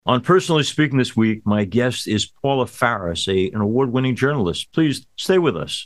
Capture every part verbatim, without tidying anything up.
On Personally Speaking this week, my guest is Paula Faris, a, an award-winning journalist. Please stay with us.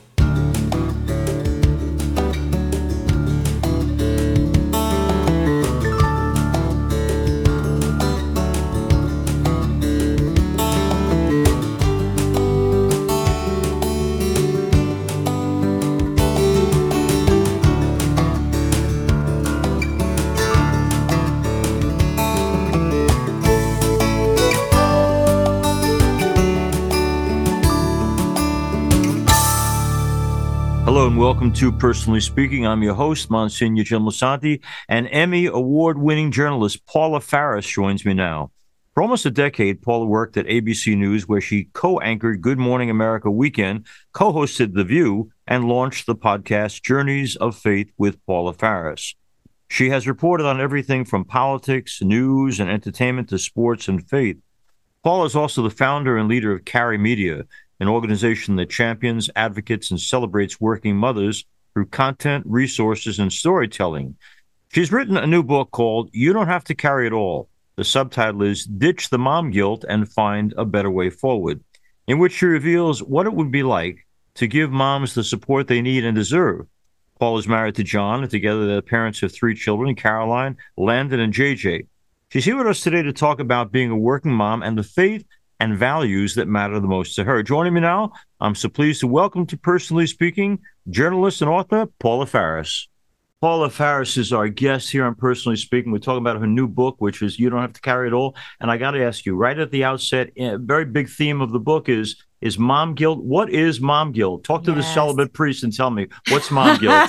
Hello and welcome to Personally Speaking. I'm your host, Monsignor Jim Lisanti, and Emmy award-winning journalist Paula Faris joins me now. For almost a decade, Paula worked at A B C News, where she co-anchored Good Morning America Weekend, co-hosted The View, and launched the podcast Journeys of Faith with Paula Faris. She has reported on everything from politics, news, and entertainment to sports and faith. Paula is also the founder and leader of Carry Media, an organization that champions, advocates, and celebrates working mothers through content, resources, and storytelling. She's written a new book called You Don't Have to Carry It All. The subtitle is Ditch the Mom Guilt and Find a Better Way Forward, in which she reveals what it would be like to give moms the support they need and deserve. Paul is married to John, and together they're the parents of three children, Caroline, Landon, and J J. She's here with us today to talk about being a working mom and the faith and values that matter the most to her. Joining me now, I'm so pleased to welcome to Personally Speaking, journalist and author, Paula Faris. Paula Faris is our guest here on Personally Speaking. We're talking about her new book, which is You Don't Have to Carry It All. And I got to ask you, right at the outset, a very big theme of the book is, is mom guilt. What is mom guilt? Talk to yes. the celibate priest and tell me, what's mom guilt?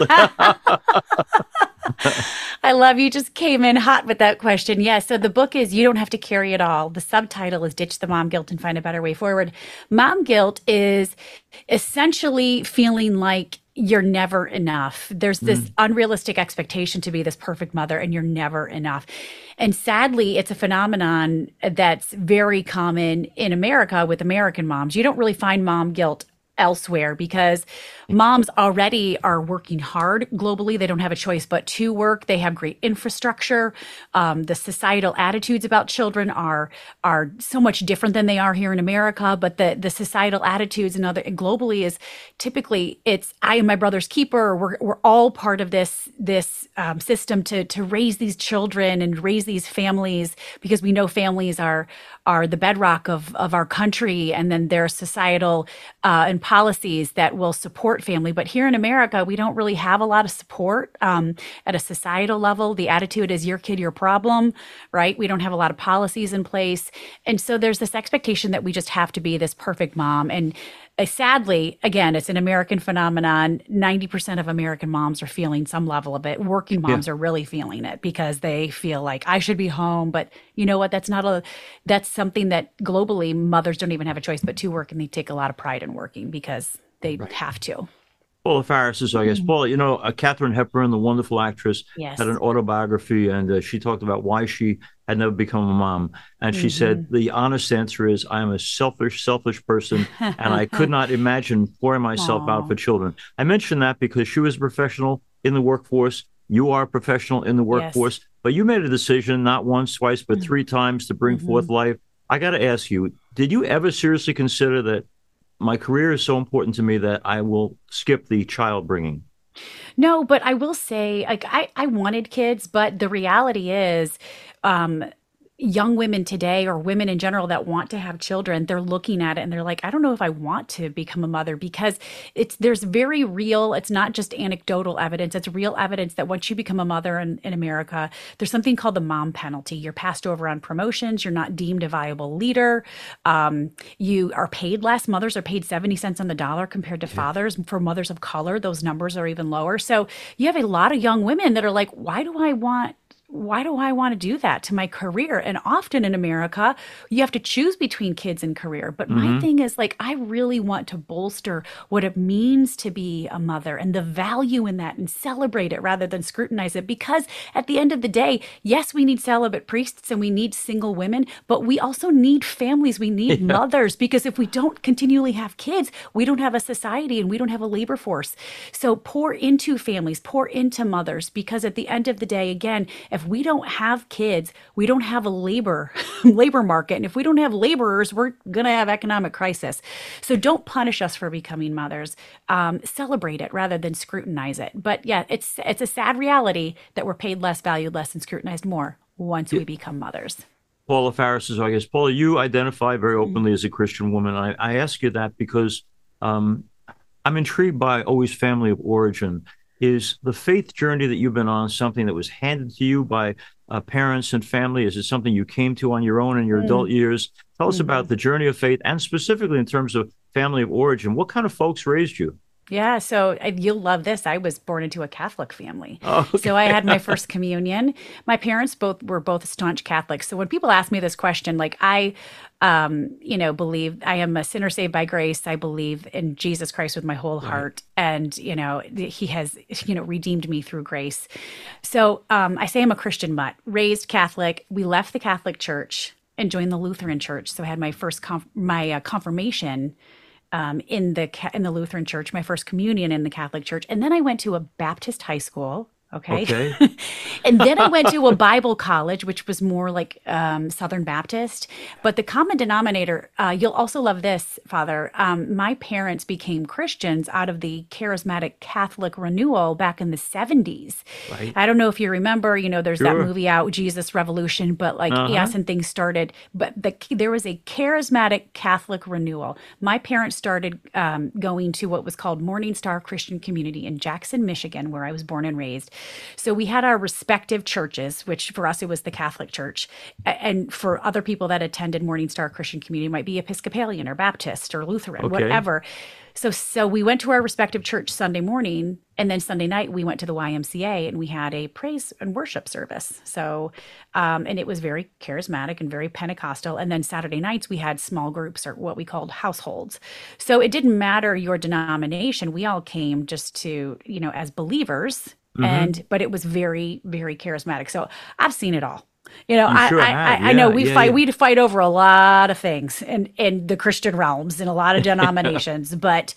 I love you just came in hot with that question. Yes. Yeah, so the book is You Don't Have to Carry It All. The subtitle is Ditch the Mom Guilt and Find a Better Way Forward. Mom guilt is essentially feeling like you're never enough. There's this mm. unrealistic expectation to be this perfect mother, and you're never enough. And sadly, it's a phenomenon that's very common in America with American moms. You don't really find mom guilt elsewhere because moms already are working hard globally. They don't have a choice but to work. They have great infrastructure. Um, the societal attitudes about children are are so much different than they are here in America. But the the societal attitudes and other and globally is typically it's I am my brother's keeper. We're we're all part of this this um, system to to raise these children and raise these families, because we know families are are the bedrock of of our country, and then there are societal uh, and policies that will support family. But here in America, we don't really have a lot of support um, at a societal level. The attitude is your kid, your problem, right? We don't have a lot of policies in place. And so there's this expectation that we just have to be this perfect mom. And uh, sadly, again, it's an American phenomenon. ninety percent of American moms are feeling some level of it. Working moms yeah. are really feeling it because they feel like I should be home. But you know what? That's not a, that's something that globally mothers don't even have a choice but to work. And they take a lot of pride in working because they right. have to. Paula Faris is, I guess. Mm-hmm. Paula, you know, uh, Katharine Hepburn, the wonderful actress, yes. had an autobiography, and uh, she talked about why she had never become a mom. And she mm-hmm. said, the honest answer is, I am a selfish, selfish person, and I could not imagine pouring myself Aww. out for children. I mention that because she was a professional in the workforce. You are a professional in the workforce. Yes. But you made a decision not once, twice, but mm-hmm. three times to bring mm-hmm. forth life. I got to ask you, did you ever seriously consider that my career is so important to me that I will skip the child bringing? No, but I will say, like, I, I wanted kids, but the reality is, um, young women today, or women in general that want to have children, they're looking at it and they're like, I don't know if I want to become a mother, because it's there's very real, it's not just anecdotal evidence, it's real evidence that once you become a mother in, in America, there's something called the mom penalty. You're passed over on promotions, you're not deemed a viable leader, um, you are paid less. Mothers are paid seventy cents on the dollar compared to yeah. fathers. For mothers of color, those numbers are even lower. So you have a lot of young women that are like, why do I want why do I want to do that to my career? And often in America, you have to choose between kids and career. But mm-hmm. my thing is, like, I really want to bolster what it means to be a mother and the value in that, and celebrate it rather than scrutinize it. Because at the end of the day, yes, we need celibate priests and we need single women, but we also need families. We need yeah. mothers, because if we don't continually have kids, we don't have a society and we don't have a labor force. So pour into families, pour into mothers, because at the end of the day, again, If we don't have kids, we don't have a labor labor market. And if we don't have laborers, we're going to have economic crisis. So don't punish us for becoming mothers. Um, celebrate it rather than scrutinize it. But yeah, it's it's a sad reality that we're paid less, valued less, and scrutinized more once we become mothers. Paula Faris is our guest. Paula, you identify very openly as a Christian woman. I, I ask you that because um, I'm intrigued by always family of origin. Is the faith journey that you've been on something that was handed to you by uh, parents and family? Is it something you came to on your own in your mm. adult years? Tell us mm-hmm. about the journey of faith, and specifically in terms of family of origin. What kind of folks raised you? Yeah, so you'll love this. I was born into a Catholic family. Oh, okay. So I had my first communion. My parents both were both staunch Catholics. So when people ask me this question, like I, um, you know, believe I am a sinner saved by grace. I believe in Jesus Christ with my whole Right. heart. And, you know, he has, you know, redeemed me through grace. So um, I say I'm a Christian mutt, raised Catholic. We left the Catholic Church and joined the Lutheran Church. So I had my first, conf- my uh, confirmation Um, in the in the Lutheran Church, my first communion in the Catholic Church, and then I went to a Baptist high school. Okay, Okay. and then I went to a Bible college, which was more like um, Southern Baptist. But the common denominator, uh, you'll also love this, Father. Um, my parents became Christians out of the charismatic Catholic renewal back in the seventies. Right. I don't know if you remember, you know, there's Sure. that movie out, Jesus Revolution, but like, Uh-huh. yes, and things started, but the, there was a charismatic Catholic renewal. My parents started um, going to what was called Morning Star Christian Community in Jackson, Michigan, where I was born and raised. So we had our respective churches, which for us, it was the Catholic Church. A- And for other people that attended Morning Star Christian Community, it might be Episcopalian or Baptist or Lutheran, Okay. whatever. So, so we went to our respective church Sunday morning, and then Sunday night we went to the Y M C A and we had a praise and worship service. So, um, and it was very charismatic and very Pentecostal. And then Saturday nights we had small groups, or what we called households. So it didn't matter your denomination. We all came just to, you know, as believers. Mhm. And but it was very, very charismatic. So I've seen it all. You know, You I, sure I, have. I, I know Yeah, we yeah, fight. yeah. We'd fight over a lot of things in in the Christian realms in a lot of denominations. But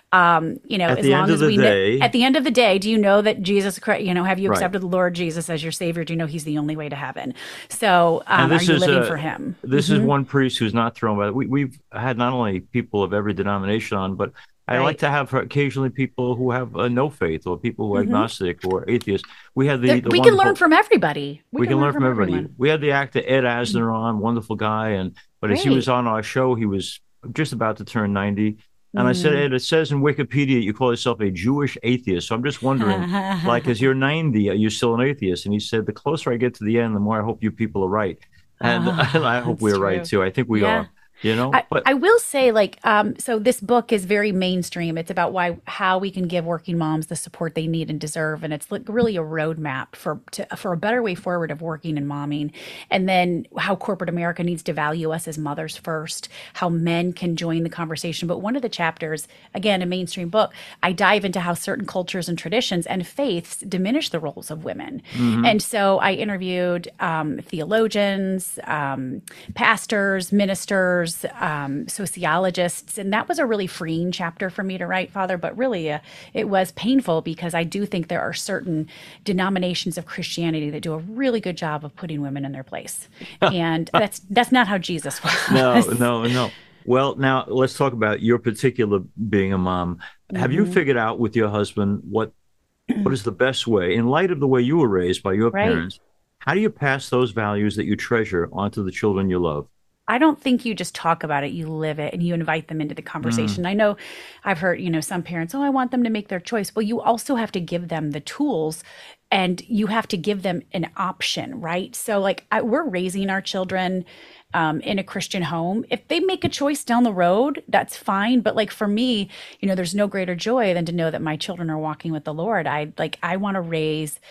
um, you know, At as the long end of as the we kn- day- at the end of the day, do you know that Jesus Christ? You know, have you Right. accepted the Lord Jesus as your Savior? Do you know He's the only way to heaven? So, um, And are this you is living uh, for Him? This is one priest who's not thrown by. We, we've had not only people of every denomination on, but I Right. like to have occasionally people who have uh, no faith, or people who are Mhm. agnostic or atheist. We had the, There- the we can wonderful- learn from everybody. We, can, learn from everybody. everyone. We had the actor Ed Asner on, wonderful guy, and but as he Great. was on our show, he was just about to turn ninety. And I said, Mm. Ed, it says in Wikipedia you call yourself a Jewish atheist. So I'm just wondering, like, as you're ninety, are you still an atheist? And he said, the closer I get to the end, the more I hope you people are right. And, Oh, and I hope that's we're right true. too. I think we Yeah. are. You know, I, but I will say, like, um, so this book is very mainstream. It's about why how we can give working moms the support they need and deserve, and it's like really a roadmap for to, for a better way forward of working and momming, and then how corporate America needs to value us as mothers first. How men can join the conversation. But one of the chapters, again, a mainstream book, I dive into how certain cultures and traditions and faiths diminish the roles of women, Mhm. and so I interviewed um, theologians, um, pastors, ministers. Um, sociologists, and that was a really freeing chapter for me to write, Father. But really, uh, it was painful because I do think there are certain denominations of Christianity that do a really good job of putting women in their place, and that's that's not how Jesus was. no, no, no. Well, now let's talk about your particular being a mom. Have you Mhm. figured out with your husband what what is the best way, in light of the way you were raised by your Right. parents? How do you pass those values that you treasure onto the children you love? I don't think you just talk about it, you live it and you invite them into the conversation. I know I've heard, you know, some parents, oh, I want them to make their choice. Well, you also have to give them the tools and you have to give them an option, right? So, like, I, we're raising our children um, in a Christian home. If they make a choice down the road, that's fine. But, like, for me, you know, there's no greater joy than to know that my children are walking with the Lord. I like, I want to raise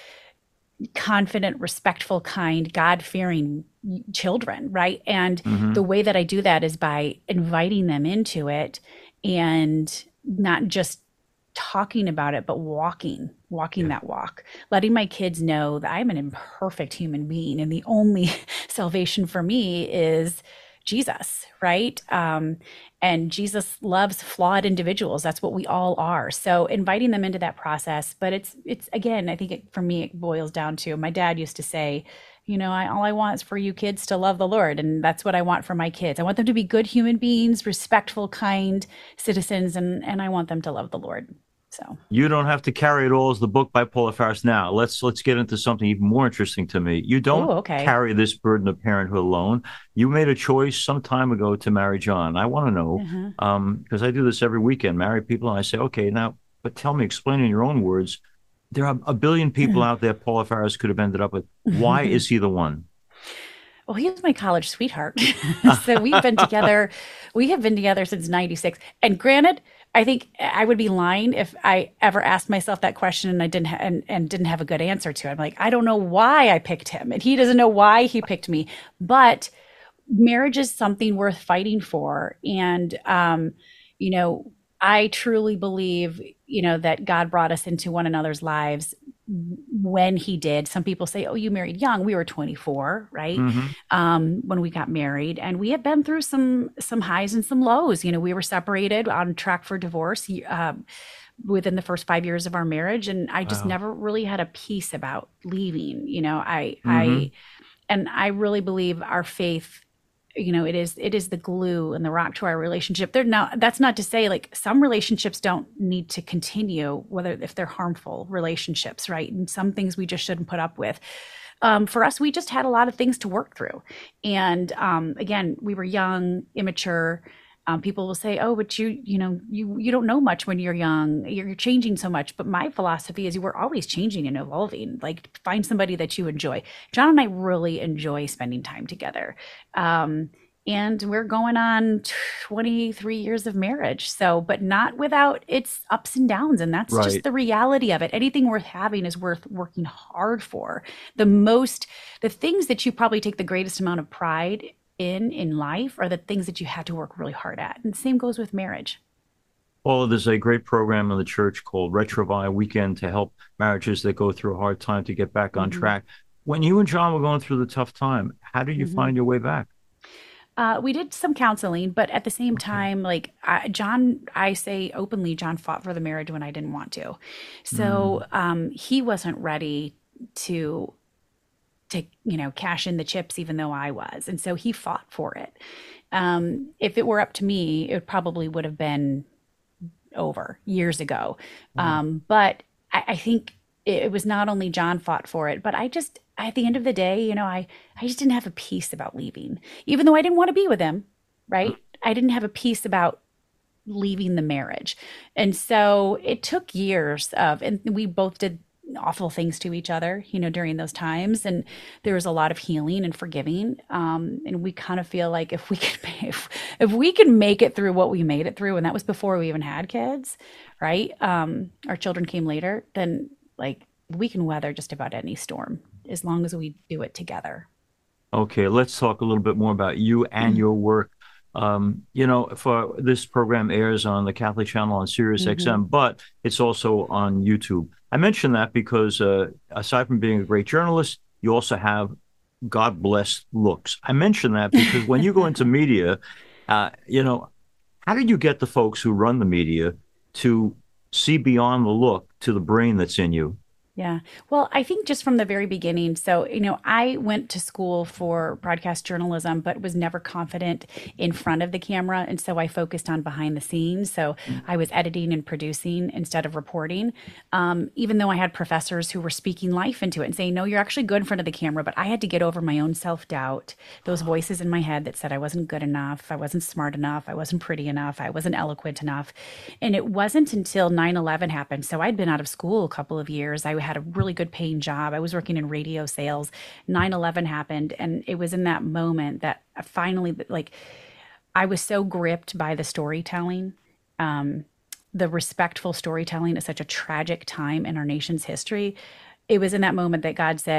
confident, respectful, kind, God-fearing children, right? And Mhm. the way that I do that is by inviting them into it and not just talking about it, but walking, walking Yeah. that walk, letting my kids know that I'm an imperfect human being and the only salvation for me is Jesus, right? Um, and Jesus loves flawed individuals. That's what we all are. So inviting them into that process, but it's it's again, I think it, for me, it boils down to my dad used to say, you know, I, all I want is for you kids to love the Lord, and that's what I want for my kids. I want them to be good human beings, respectful, kind citizens, and and I want them to love the Lord. So You don't have to carry it all as the book by Paula Faris. Now, let's let's get into something even more interesting to me. You oh, don't okay. carry this burden of parenthood alone. You made a choice some time ago to marry John. I want to know, Uh-huh. um, because I do this every weekend, marry people, and I say, okay, now, but tell me, explain in your own words. There are a billion people out there Paula Faris could have ended up with. Why is he the one? Well, he was my college sweetheart. So we've been together, we have been together since ninety-six. And granted, I think I would be lying if I ever asked myself that question and I didn't ha- and, and didn't have a good answer to it. I'm like, I don't know why I picked him, and he doesn't know why he picked me. But marriage is something worth fighting for. And um, you know, I truly believe, you know, that God brought us into one another's lives when he did. Some people say, oh, you married young. We were twenty-four, right? Mm-hmm. Um, when we got married, and we had been through some some highs and some lows. You know, we were separated, on track for divorce, um, within the first five years of our marriage, and I just Wow. never really had a peace about leaving. You know, I Mm-hmm. I and I really believe our faith, you know, it is it is the glue and the rock to our relationship. They're not, that's not to say like some relationships don't need to continue, whether if they're harmful relationships, right? And some things we just shouldn't put up with. Um, for us, we just had a lot of things to work through. And um, again, we were young, immature. Um, people will say, "Oh, but you, you know, you you don't know much when you're young. You're, you're changing so much." But my philosophy is, we're always changing and evolving. Like, find somebody that you enjoy. John and I really enjoy spending time together, um, and we're going on twenty-three years of marriage. So, but not without its ups and downs, and that's just Right. the reality of it. Anything worth having is worth working hard for. The most, the things that you probably take the greatest amount of pride in in life are the things that you had to work really hard at. And the same goes with marriage. Well, there's a great program in the church called Retrovi Weekend to help marriages that go through a hard time to get back on Hmm. track. When you and John were going through the tough time, how did you Hmm. find your way back? Uh, we did some counseling, but at the same Okay. time, like I, John, I say openly, John fought for the marriage when I didn't want to. So Mm. um, he wasn't ready to to you know cash in the chips, even though I was, and so he fought for it. Um, if it were up to me, it probably would have been over years ago. Wow. Um, but I, I think it, it was not only John fought for it, but I just, at the end of the day, you know, I, I just didn't have a peace about leaving, even though I didn't want to be with him, right? I didn't have a peace about leaving the marriage. And so it took years of, and we both did awful things to each other, you know, during those times. And there was a lot of healing and forgiving. Um, and we kind of feel like if we could, if, if we can make it through what we made it through, and that was before we even had kids, right? Um, our children came later, then like we can weather just about any storm as long as we do it together. Okay, let's talk a little bit more about you and your work. Um, you know, for this program airs on the Catholic Channel on Sirius Hmm. X M, but it's also on YouTube. I mention that because uh, aside from being a great journalist, you also have God bless looks. I mention that because when you go into media, uh, you know, how did you get the folks who run the media to see beyond the look to the brain that's in you? Yeah. Well, I think just from the very beginning. So, you know, I went to school for broadcast journalism, but was never confident in front of the camera. And so I focused on behind the scenes. So I was editing and producing instead of reporting. Um, even though I had professors who were speaking life into it and saying, no, you're actually good in front of the camera. But I had to get over my own self doubt, those voices in my head that said I wasn't good enough, I wasn't smart enough, I wasn't pretty enough, I wasn't eloquent enough. And it wasn't until nine eleven happened. So I'd been out of school a couple of years. I had a really good paying job. I was working in radio sales. nine eleven happened. And it was in that moment that I finally, like, I was so gripped by the storytelling, um, the respectful storytelling at such a tragic time in our nation's history. It was in that moment that God said,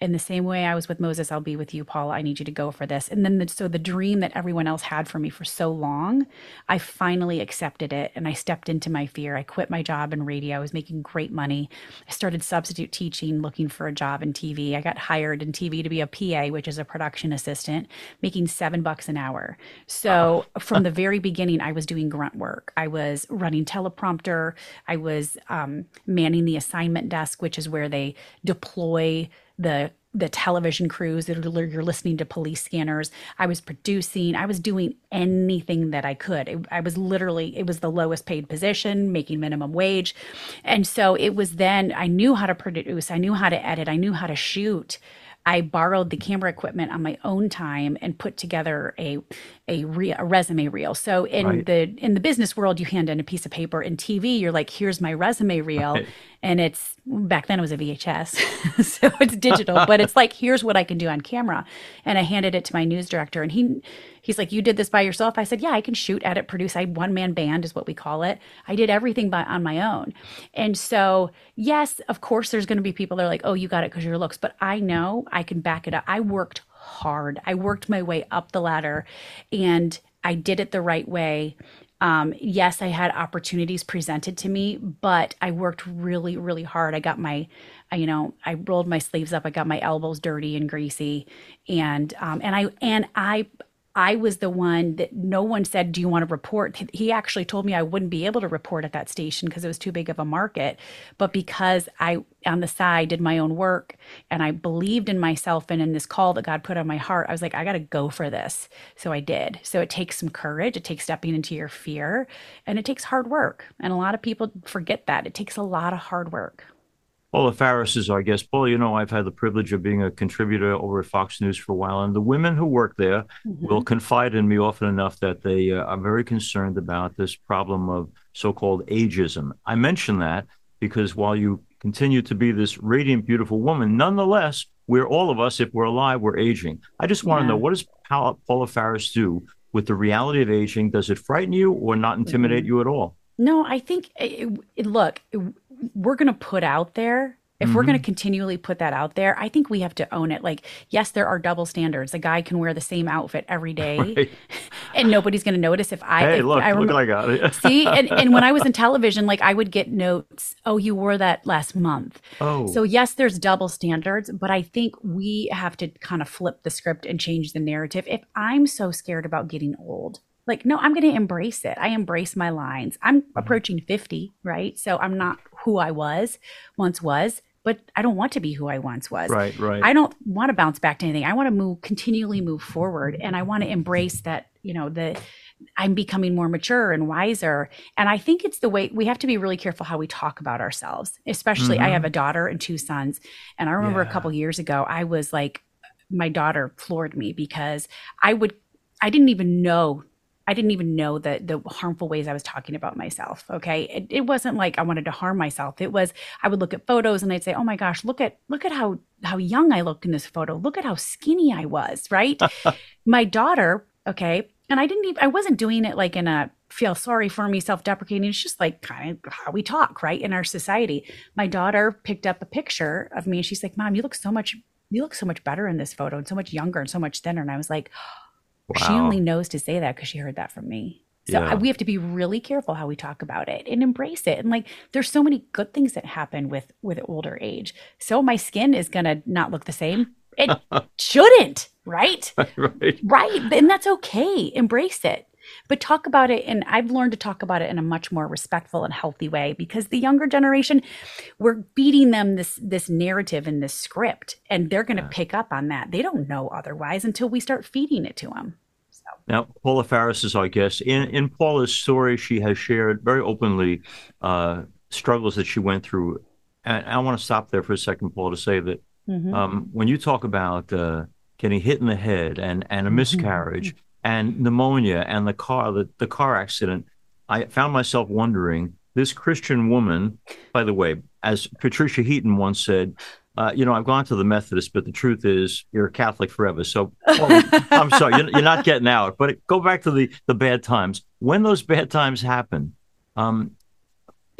in the same way I was with Moses, I'll be with you, Paula. I need you to go for this. And then, the, so the dream that everyone else had for me for so long, I finally accepted it and I stepped into my fear. I quit my job in radio. I was making great money. I started substitute teaching, looking for a job in T V. I got hired in T V to be a P A, which is a production assistant, making seven bucks an hour. So from the very beginning, I was doing grunt work. I was running teleprompter. I was um, manning the assignment desk, which is where they deploy the the television crews that are, you're listening to police scanners. I was producing. I was doing anything that I could. It, I was literally, it was the lowest paid position, making minimum wage. And so it was then, I knew how to produce. I knew how to edit. I knew how to shoot. I borrowed the camera equipment on my own time and put together a a, re- a resume reel. So in right. the in the business world, you hand in a piece of paper. In T V, you're like, here's my resume reel. Right. And it's, back then it was a V H S, so it's digital, but it's like, here's what I can do on camera. And I handed it to my news director and he he's like, you did this by yourself? I said, yeah, I can shoot, edit, produce. I one-man band is what we call it. I did everything by on my own. And so, yes, of course, there's going to be people that are like, oh, you got it because your looks. But I know I can back it up. I worked hard. I worked my way up the ladder and I did it the right way. Um, yes, I had opportunities presented to me, but I worked really, really hard. I got my, you know, I rolled my sleeves up. I got my elbows dirty and greasy. And, um, and I, and I, I was the one that no one said, do you want to report? He actually told me I wouldn't be able to report at that station because it was too big of a market. But because I, on the side, did my own work and I believed in myself and in this call that God put on my heart, I was like, I got to go for this. So I did. So it takes some courage. It takes stepping into your fear and it takes hard work. And a lot of people forget that. It takes a lot of hard work. Paula Faris is our guest. Paula, you know, I've had the privilege of being a contributor over at Fox News for a while, and the women who work there mm-hmm. will confide in me often enough that they uh, are very concerned about this problem of so-called ageism. I mention that because while you continue to be this radiant, beautiful woman, nonetheless, we're all of us, if we're alive, we're aging. I just want yeah. to know, what does Paula Faris do with the reality of aging? Does it frighten you or not intimidate mm-hmm. you at all? No, I think, it, it, look, it, we're going to put out there, if mm-hmm. we're going to continually put that out there, I think we have to own it. Like, yes, there are double standards. A guy can wear the same outfit every day right. and nobody's going to notice if I, hey, if look, I rem- look what I got it. See, and, and when I was in television, like I would get notes, oh, you wore that last month. Oh. So yes, there's double standards, but I think we have to kind of flip the script and change the narrative. If I'm so scared about getting old, like, no, I'm going to embrace it. I embrace my lines. I'm approaching fifty, right? So I'm not who I was, once was, but I don't want to be who I once was. Right, right. I don't want to bounce back to anything. I want to move, continually move forward. And I want to embrace that, you know, the I'm becoming more mature and wiser. And I think it's the way we have to be really careful how we talk about ourselves, especially mm-hmm. I have a daughter and two sons. And I remember yeah. a couple years ago, I was like, my daughter floored me because I would, I didn't even know I didn't even know the the harmful ways I was talking about myself. Okay. It, it wasn't like I wanted to harm myself. It was, I would look at photos and I'd say, oh my gosh, look at, look at how, how young I looked in this photo. Look at how skinny I was. Right. My daughter. Okay. And I didn't even, I wasn't doing it like in a feel sorry for me, self-deprecating. It's just like kind of how we talk, right, in our society. My daughter picked up a picture of me and she's like, Mom, you look so much, you look so much better in this photo and so much younger and so much thinner. And I was like, wow. She only knows to say that because she heard that from me. So yeah. I, we have to be really careful how we talk about it and embrace it. And like, there's so many good things that happen with, with older age. So my skin is going to not look the same. It shouldn't, right? Right. Right. And that's okay. Embrace it. But talk about it. And I've learned to talk about it in a much more respectful and healthy way because the younger generation, we're feeding them this, this narrative and this script, and they're going to yeah. pick up on that. They don't know otherwise until we start feeding it to them. So. Now, Paula Faris is our guest. In, in Paula's story, she has shared very openly uh, struggles that she went through. And I want to stop there for a second, Paula, to say that mm-hmm. um, when you talk about uh, getting hit in the head and, and a miscarriage, mm-hmm. and pneumonia and the car, the, the car accident, I found myself wondering, this Christian woman, by the way, as Patricia Heaton once said, uh, you know, I've gone to the Methodist, but the truth is you're a Catholic forever. So well, I'm sorry, you're, you're not getting out. But go back to the, the bad times. When those bad times happen, um,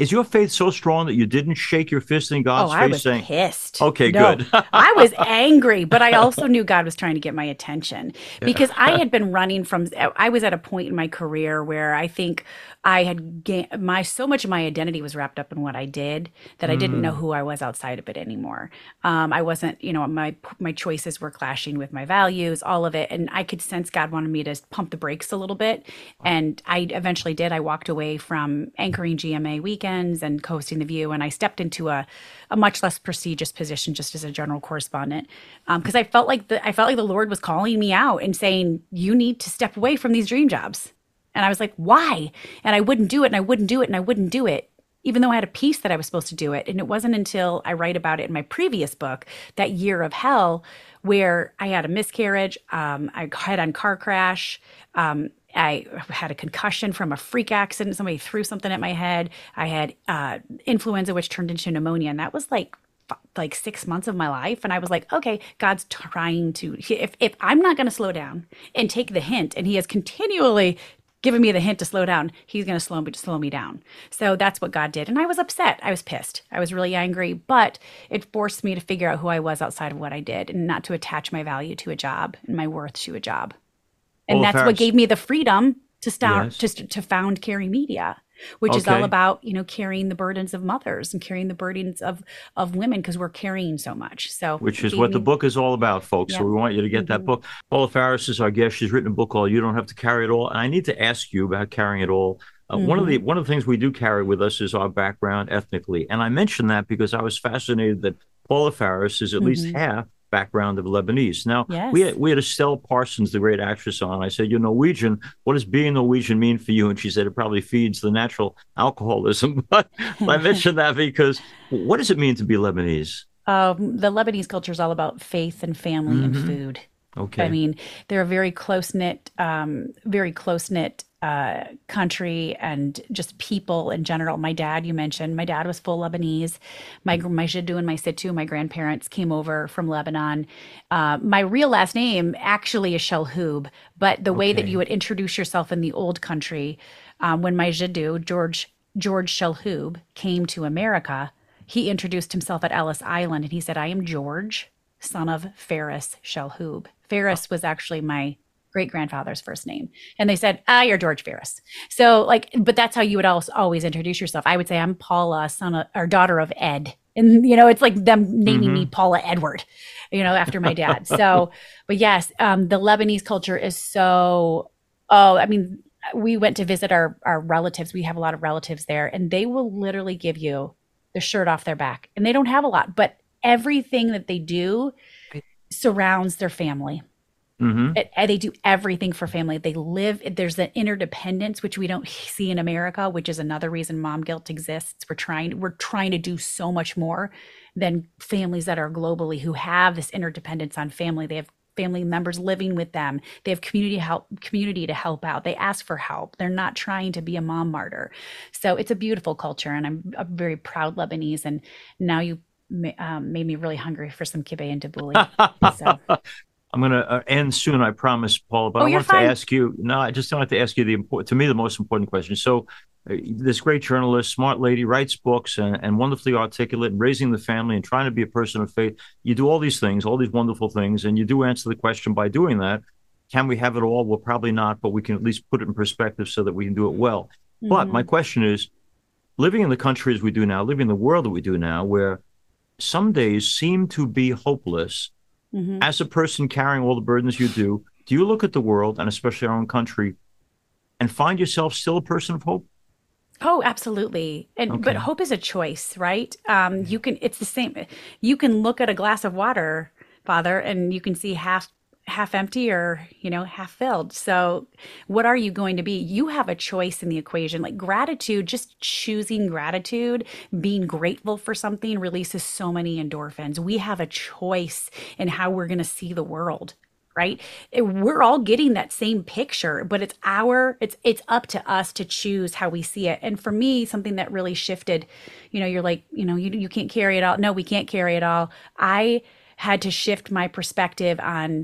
is your faith so strong that you didn't shake your fist in Oh, God's I face was saying, pissed. okay, No, good. I was angry, but I also knew God was trying to get my attention because I Yeah. had been running from, I was at a point in my career where I think I had gained my, so much of my identity was wrapped up in what I did that I didn't know Mm, who I was outside of it anymore. Um, I wasn't, you know, my, my choices were clashing with my values, all of it. And I could sense God wanted me to pump the brakes a little bit. And I eventually did. I walked away from anchoring G M A weekends and co-hosting The View, and I stepped into a a much less prestigious position just as a general correspondent because um, I felt like the I felt like the Lord was calling me out and saying you need to step away from these dream jobs. And I was like, why? And I wouldn't do it and I wouldn't do it and I wouldn't do it, even though I had a piece that I was supposed to do it. And it wasn't until I write about it in my previous book, That Year of Hell, where I had a miscarriage, um, I had on car crash, um, I had a concussion from a freak accident. Somebody threw something at my head. I had uh, influenza, which turned into pneumonia, and that was like like six months of my life. And I was like, okay, God's trying to. If if I'm not going to slow down and take the hint, and He has continually given me the hint to slow down, He's going to slow me slow me down. So that's what God did, and I was upset. I was pissed. I was really angry, but it forced me to figure out who I was outside of what I did, and not to attach my value to a job and my worth to a job. And Paula that's what Faris. gave me the freedom to start Yes. to, to found Carry Media, which is all Okay. about, you know, carrying the burdens of mothers and carrying the burdens of of women because we're carrying so much. So Which it is gave what the me, book is all about, folks. So yep. we want you to get that Hmm. book. Paula Faris is our guest. She's written a book called "You Don't Have to Carry It All," and I need to ask you about carrying it all. Uh, one of the Hmm. one of the things we do carry with us is our background ethnically, and I mention that because I was fascinated that Paula Faris is at least Hmm. half background of Lebanese. Now we Yes. had, we had Estelle Parsons, the great actress, on. I said, "You're Norwegian. What does being Norwegian mean for you?" And she said, "It probably feeds the natural alcoholism." But I mentioned that because what does it mean to be Lebanese? Um, the Lebanese culture is all about faith and family and Hmm. food. I Okay. mean, they're a very close knit, um, very close knit uh, country and just people in general. My dad, you mentioned, my dad was full Lebanese. My my Jiddu and my Sittu, my grandparents came over from Lebanon. Uh, my real last name actually is Shelhoub, but the way that you Okay. would introduce yourself in the old country, um, when my Jiddu, George George Shelhoub, came to America, he introduced himself at Ellis Island and he said, "I am George, son of Ferris Shelhoub." Ferris was actually my great grandfather's first name. And they said, "Ah, you're George Ferris." So, like, but that's how you would also always introduce yourself. I would say, "I'm Paula, son of, or daughter of Ed." And, you know, it's like them naming me Hmm. Paula Edward, you know, after my dad. So, but yes, um, the Lebanese culture is so, oh, I mean, we went to visit our, our relatives. We have a lot of relatives there, and they will literally give you the shirt off their back. And they don't have a lot, but everything that they do surrounds their family. Hmm. It, they do everything for family. They live, there's an interdependence, which we don't see in America, which is another reason mom guilt exists. We're trying, we're trying to do so much more than families that are globally who have this interdependence on family. They have family members living with them. They have community help, community to help out. They ask for help. They're not trying to be a mom martyr. So it's a beautiful culture, and I'm a very proud Lebanese. And now you um, made me really hungry for some kibbeh and tabbouleh. So, I'm going to uh, end soon, I promise, Paula. But oh, I you're wanted to fine. ask you. No, I just wanted to ask you the important, to me, the most important question. So, uh, this great journalist, smart lady, writes books and, and wonderfully articulate, and raising the family and trying to be a person of faith. You do all these things, all these wonderful things, and you do answer the question by doing that. Can we have it all? Well, probably not, but we can at least put it in perspective so that we can do it well. But my Hmm. question is, living in the country as we do now, living in the world that we do now, where some days seem to be hopeless, Hmm. as a person carrying all the burdens you do, do you look at the world and especially our own country and find yourself still a person of hope? Oh, absolutely. And but Okay. hope is a choice, right? Um, you can it's the same. You can look at a glass of water, Father, and you can see half half empty or, you know, half filled. So, what are you going to be? You have a choice in the equation. Like gratitude, just choosing gratitude, being grateful for something releases so many endorphins. We have a choice in how we're going to see the world, right? It- we're all getting that same picture, but it's our it's it's up to us to choose how we see it. And for me, something that really shifted, you know, you're like, you know, you you can't carry it all. No, we can't carry it all. I had to shift my perspective on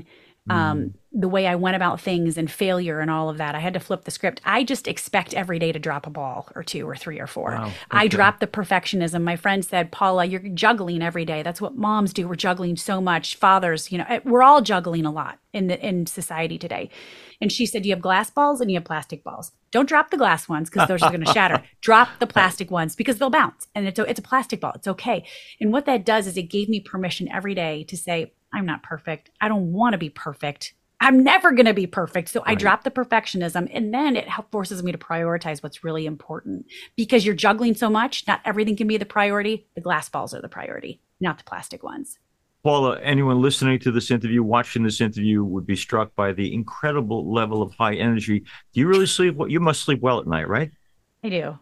um, the way I went about things and failure and all of that. I had to flip the script. I just expect every day to drop a ball or two or three or four. Wow. Okay. I dropped the perfectionism. My friend said, Paula, you're juggling every day. That's what moms do. We're juggling so much. Fathers, you know, we're all juggling a lot in the, in society today. And she said, you have glass balls and you have plastic balls. Don't drop the glass ones because those are going to shatter. Drop the plastic ones because they'll bounce. And it's a, it's a plastic ball. It's okay. And what that does is it gave me permission every day to say, I'm not perfect. I don't want to be perfect. I'm never going to be perfect. So right. I drop the perfectionism, and then it help forces me to prioritize what's really important, because you're juggling so much. Not everything can be the priority. The glass balls are the priority, not the plastic ones. Paula, anyone listening to this interview, watching this interview, would be struck by the incredible level of high energy. Do you really sleep? Well, you must sleep well at night, right? I do.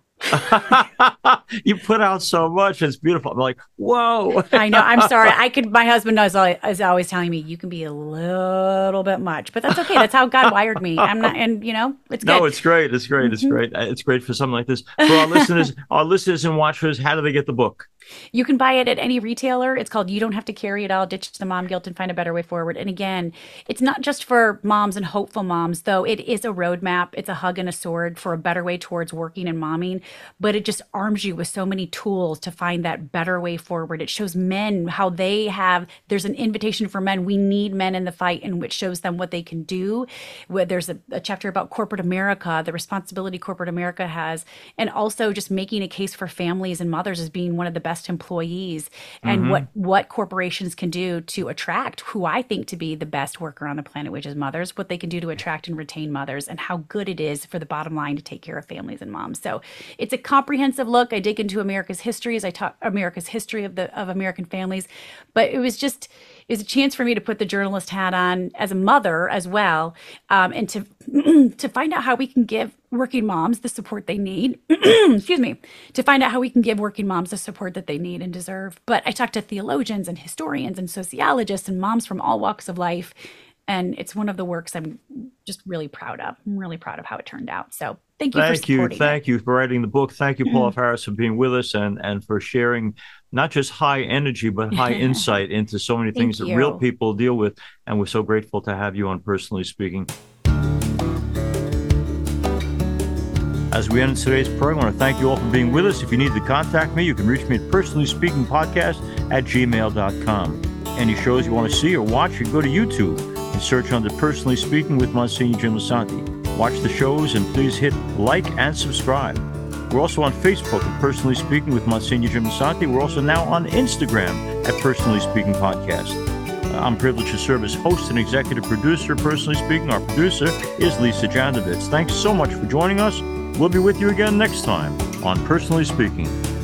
You put out so much. It's beautiful. I'm like, whoa. I know. I'm sorry. I could. My husband is always, is always telling me you can be a little bit much, but that's okay. That's how God wired me. I'm not, and you know, it's good. No, it's great. It's great. Mm-hmm. It's great. It's great for something like this. For our listeners, our listeners and watchers, how do they get the book? You can buy it at any retailer. It's called You Don't Have to Carry It All, Ditch the Mom Guilt and Find a Better Way Forward. And again, it's not just for moms and hopeful moms, though it is a roadmap. It's a hug and a sword for a better way towards working and momming. But it just arms you with so many tools to find that better way forward. It shows men how they have, there's an invitation for men. We need men in the fight, and which shows them what they can do. Where there's a, a chapter about corporate America, the responsibility corporate America has, and also just making a case for families and mothers as being one of the best employees, and mm-hmm. what what corporations can do to attract who I think to be the best worker on the planet, which is mothers, what they can do to attract and retain mothers, and how good it is for the bottom line to take care of families and moms. So it's a comprehensive look. I dig into America's history as I talk America's history of the of American families, but it was just it was a chance for me to put the journalist hat on as a mother as well, um, and to to find out how we can give working moms the support they need. Excuse me, to find out how we can give working moms the support that they need and deserve. But I talked to theologians and historians and sociologists and moms from all walks of life. And it's one of the works I'm just really proud of. I'm really proud of how it turned out. So thank you thank for supporting you. Thank it. you for writing the book. Thank you, Paula Faris, for being with us and, and for sharing not just high energy, but high insight into so many things that real people deal with. And we're so grateful to have you on Personally Speaking. As we end today's program, I want to thank you all for being with us. If you need to contact me, you can reach me at personally speaking podcast at gmail dot com. Any shows you want to see or watch, you can go to YouTube and search under Personally Speaking with Monsignor Jim Lisante. Watch the shows and please hit like and subscribe. We're also on Facebook at Personally Speaking with Monsignor Jim Lisante. We're also now on Instagram at Personally Speaking Podcast. Uh, I'm privileged to serve as host and executive producer of Personally Speaking. Our producer is Lisa Jandovitz. Thanks so much for joining us. We'll be with you again next time on Personally Speaking.